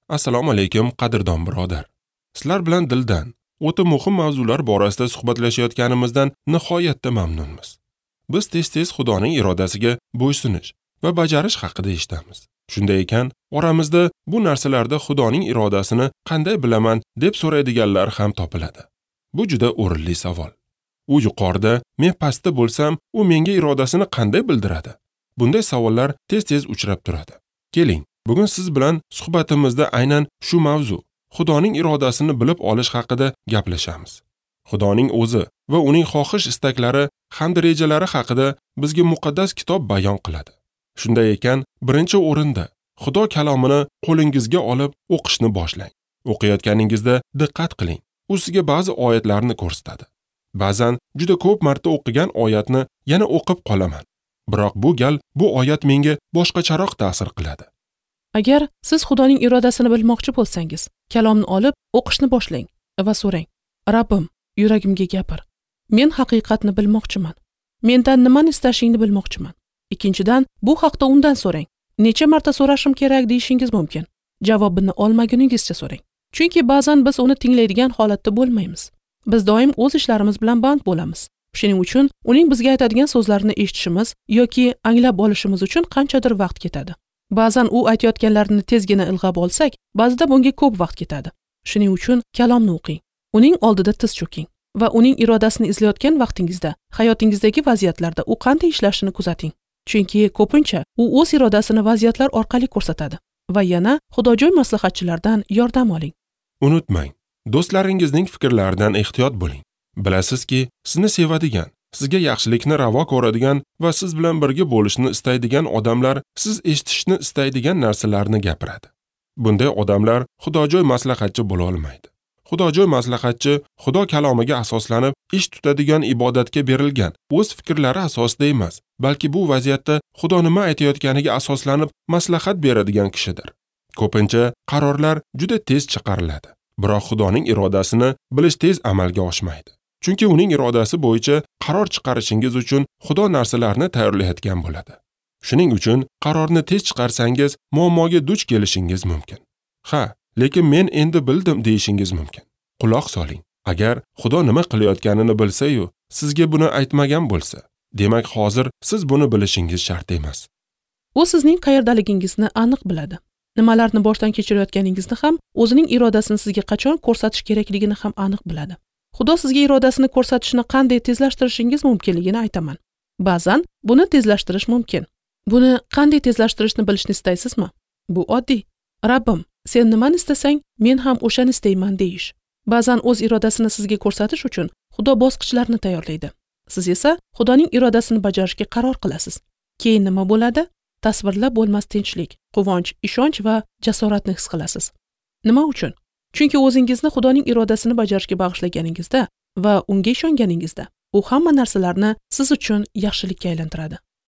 Assalomu alaykum qadrdon birodar. Sizlar bilan dildan o'ta muhim mavzular borasida suhbatlashayotganimizdan nihoyatda mamnunmiz. Biz tez-tez Xudoning irodasiga bo'ysunish va bajarish haqida eshitamiz. Shunday ekan, oramizda bu narsalarda Xudoning irodasini qanday bilaman deb so'raydiganlar ham topiladi. Bu juda o'rinli savol. U yuqorida, men pastda bo'lsam, u menga irodasini qanday bildiradi? Bunday savollar tez-tez uchrab turadi. Keling, bugun siz bilan suhbatimizda aynan shu mavzu, Xudoning irodasini bilib olish haqida gaplashamiz. Xudoning o'zi va uning xohish-istaklari hamda rejalari haqida bizga muqaddas kitob bayon qiladi. Shunday ekan, birinchi o'rinda Xudo kalomini qo'lingizga olib o'qishni boshlang. O'qiyotganingizda diqqat qiling. U sizga ba'zi oyatlarni ko'rsatadi. Ba'zan juda ko'p marta o'qigan oyatni yana o'qib qolaman. Biroq bu gal bu oyat menga boshqacharoq ta'sir qiladi. Agar siz Xudoning irodasini bilmoqchi bo'lsangiz, kalomni olib o'qishni boshlang va so'rang: Rabbim, yuragimga gapir. Men haqiqatni bilmoqchiman. Mendan nimani istashingni bilmoqchiman. Ikkinchidan, bu haqda undan so'rang. Necha marta so'rashim kerak deyishingiz mumkin. Javobini olmaguningizcha so'rang. Chunki ba'zan biz uni tinglaydigan holatda bo'lmaymiz. Biz doim o'z ishlarimiz bilan band bo'lamiz. Shuning uchun uning bizga aytadigan so'zlarini eshitishimiz yoki anglab olishimiz uchun qanchadir vaqt ketadi. Ba'zan u aytayotganlarini tezgina ilg'ab olsak, ba'zida bunga ko'p vaqt ketadi. Shuning uchun kalomni o'qing. Uning oldida tiz cho'king va uning irodasini izlayotgan vaqtingizda, hayotingizdagi vaziyatlarda u qanday ishlashini kuzating. Chunki ko'pincha u o'z irodasini vaziyatlar orqali ko'rsatadi va yana xudojo'y maslahatchilardan yordam oling. Unutmang, do'stlaringizning fikrlaridan ehtiyot bo'ling. Bilasizki, sizni sevadigan, sizga yaxshilikni ravo ko'radigan va siz bilan birga bo'lishni istaydigan odamlar siz eshitishni istaydigan narsalarni gapiradi. Bunday odamlar xudojo'y maslahatchi bo'la olmaydi. Xudojo'y maslahatchi Xudo kalomiga asoslanib ish tutadigan ibodatga berilgan, o'z fikrlari asosida emas, balki bu vaziyatda Xudo nima aytayotganiga asoslanib maslahat beradigan kishidir. Ko'pincha qarorlar juda tez chiqariladi, biroq Xudoning irodasini bilish tez amalga oshmaydi. Chunki uning irodasi bo'yicha qaror chiqarishingiz uchun Xudo narsalarni tayyorlayotgan bo'ladi. Shuning uchun qarorni tez chiqarsangiz, muammoga duch kelishingiz mumkin. Ha, lekin men endi bildim deyishingiz mumkin. Quloq soling. Agar Xudo nima qilayotganini bilsa-yu, sizga buni aytmagan bo'lsa, demak hozir siz buni bilishingiz shart emas. U sizning qayerdaligingizni aniq biladi. Nimalarni boshdan kechirayotganingizni ham, o'zining irodasini sizga qachon ko'rsatish kerakligini ham aniq biladi. Xudo sizga irodasini ko'rsatishni qanday tezlashtirishingiz mumkinligini aytaman. Ba'zan buni tezlashtirish mumkin. Buni qanday tezlashtirishni bilishni istaysizmi? Bu oddiy. Rabbim, sen nimani istasang, men ham o'shani istayman deyish. Ba'zan o'z irodasini sizga ko'rsatish uchun Xudo bosqichlarni tayyorlaydi. Siz esa Xudoning irodasini bajarishga qaror qilasiz. Keyin nima bo'ladi? Tasvirlab bo'lmas tinchlik, quvonch, ishonch va jasoratni his qilasiz. Nima uchun? Chunki o'zingizni Xudoning irodasini bajarishga bag'ishlaganingizda va unga ishonganingizda, u hamma narsalarni siz uchun yaxshilikka aylantiradi.